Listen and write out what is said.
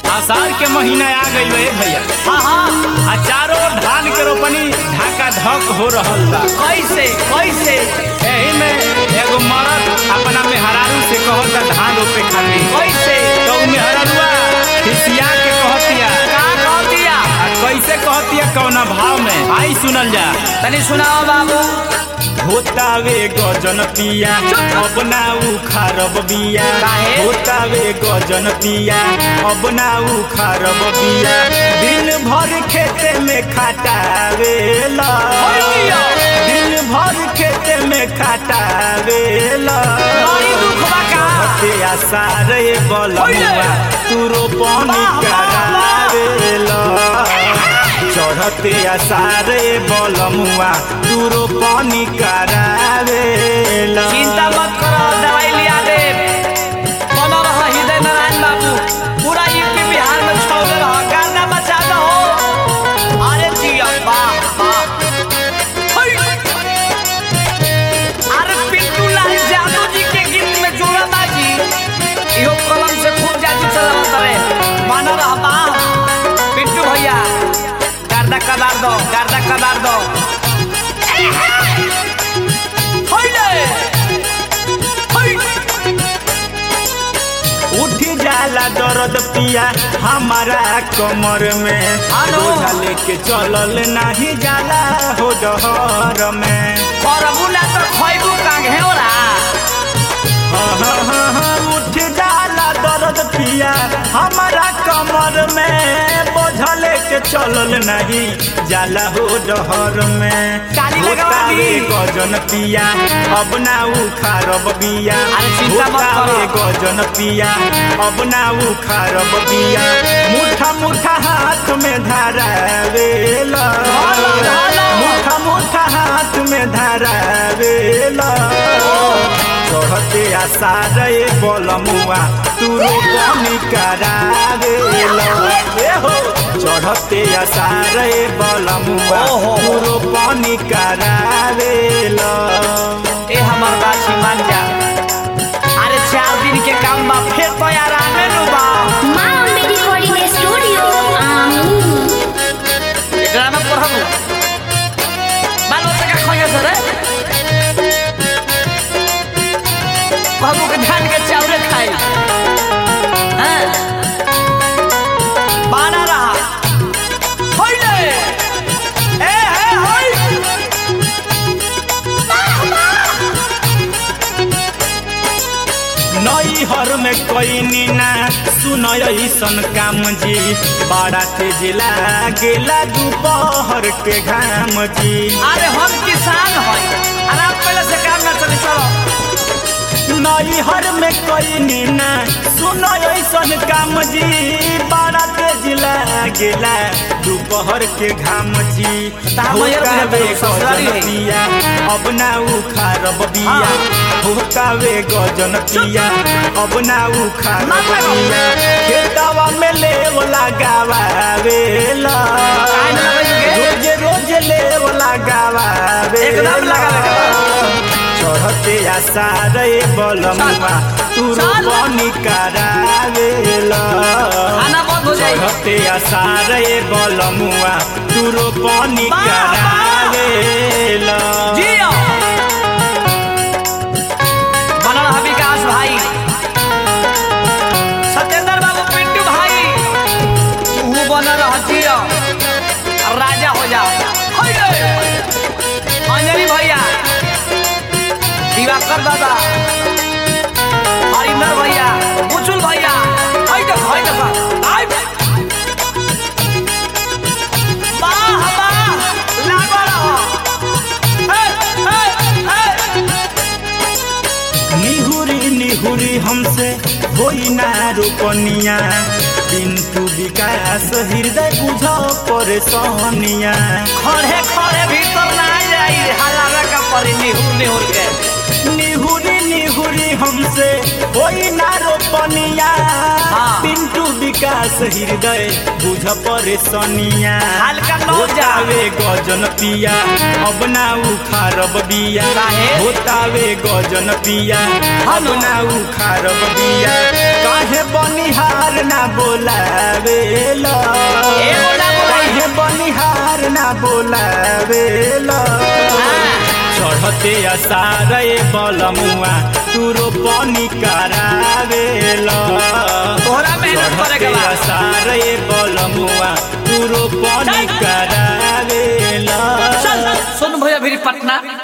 आषाढ़ के महीना आ गई है भैया। हाँ चारों धान के रोपनी ढाका धक हो रहल बा। कैसे कैसे एही में एगो मर्द अपना मेहरारू से कहता धान रोपे खातिर। कैसे तो मेहरारूआ खिसिया के कहतिया का कहतिया कैसे कहतिया कौना भाव में आई सुनल जा। तनी सुनाओ बाबू। होतावे गजन पिया अब ना उखारब बिया। काहे? होतावे गजन पिया अब ना उखारब बिया। दिन भर खेते में खटावेला। दिन भर खेते में खटावेला। बड़ी दुख बा का ते आसारे बलमुआ तू रोपनी करावेला। चढ़ते आसारे बलमुआ तू रोपनी करावेला। चिंता मत करो, दवाई लिया दे। बनो रहो हृदय नारायण बाबू, पूरा यूपी बिहार में छौले रहो, गाना बचा दो। अरे जिया वाह वाह। अरे पिंटू लाल यादव जी के गीत में जोड़ा बाजी इहो कलम से खूब जाती चला करे। मानो रहा वाह पिंटू भैया, गर्दा कबार दो, गर्दा कबार दो। उठ जाला दर्द पिया हमारा कमर में। बोझा लेके चलल नहीं जाला हो डहर में। करबू ना तो खैबू का घेरा। उठ जाला दर्द पिया हमारा कमर में। बोझा लेके चलल नहीं जाला हो डहर में। काली लगवा दी। गजन पिया अब ना उखारब बिया। अरे चिंता मत करो। गजन पिया अब ना उखारब बिया। मुठा मुठा हाथ में धरावेला। मुठा मुठा हाथ में धरावेला। चढ़ते आसारे बलमुआ तू रोपनी करावेला। चढ़ते आसारे बलमुआ तू रोपनी करावेला। ए हमर बाछी मान जा। अरे 4 दिन के काम बा, फिर तो यार आने नु बा। माँ अम्बे रिकॉर्डिंग स्टूडियो ड्रामा पढ़बू बाल बच्चा का खोया सर बाबू के धान के चावल खाई। हाँ बाना रहा होइले ए हे होई। नई हर में कोई नीना सुनय ऐसन काम जी। बड़ा तेज लागेला दोपहर के घाम जी। अरे हम किसान हई, आराम पहले से काम ना चले चलो। नई हर में कोई नीना सुनय ऐसन काम जी। बड़ा तेज लागेला दोपहर के घाम जी। पिया अब ना उखारब बिया। होतावे गजन पिया अब ना उखारब बिया। खेतवा में लेव लगावेला। रोज रोज लेव लगावेला। एकदम लगावे। चढ़ते आसारे बलमुआ तू रोपनी करावेला। खाना बंद हो जाए। चढ़ते आसारे बलमुआ तू रोपनी करावेला। जियो बनल है विकास भाई, सत्येंद्र बाबू, पिंटू भाई, तू बनल रह जियो राजा हो जा। अंजलि भैया, दिवाकर दादा, हरिंदर भैया, बुचुल भैया, हाय देखो आई वाह वाह लागो रहो। निहुरी निहुरी हमसे होई ना रोपनिया। पिंटू विकास हृदय बुझ परेशानिया। खड़े खड़े भीतर ना जाई, हलावे का परी निहुर निहुर के। निहुरी निहुरी हमसे होई ना रोपनिया। हाँ। पिंटू विकास हृदय बुझ परेशानिया हल्का न जा। होतावे गजन पिया अब ना उखारब बिया काहे? होतावे गजन पिया अब ना उखारब बिया काहे बनिहार ना बोलावेला ए बोला बोला। काहे बनिहार ना बोलावेला चढ़ते असारे बलमुआ तूरो पानी करावेला तोहरा मेहनत करे के बा। सारे बलमुआ तूरो पानी करावेला सुन भैया फिर पटना